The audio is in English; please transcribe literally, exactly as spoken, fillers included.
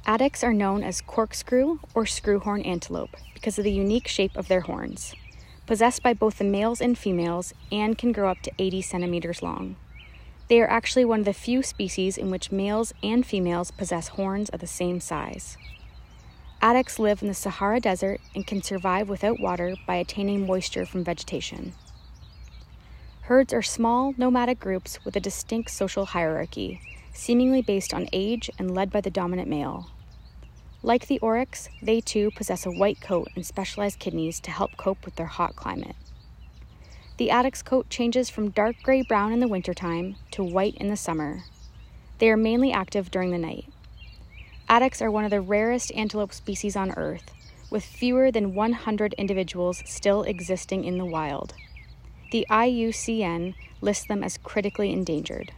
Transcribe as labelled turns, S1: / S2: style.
S1: Addax are known as corkscrew or screwhorn antelope because of the unique shape of their horns, possessed by both the males and females, and can grow up to eighty centimeters long. They are actually one of the few species in which males and females possess horns of the same size. Addax live in the Sahara Desert and can survive without water by attaining moisture from vegetation. Herds are small, nomadic groups with a distinct social hierarchy, seemingly based on age and led by the dominant male. Like the oryx, they too possess a white coat and specialized kidneys to help cope with their hot climate. The addax coat changes from dark gray-brown in the wintertime to white in the summer. They are mainly active during the night. Addax are one of the rarest antelope species on Earth, with fewer than one hundred individuals still existing in the wild. The I U C N lists them as critically endangered.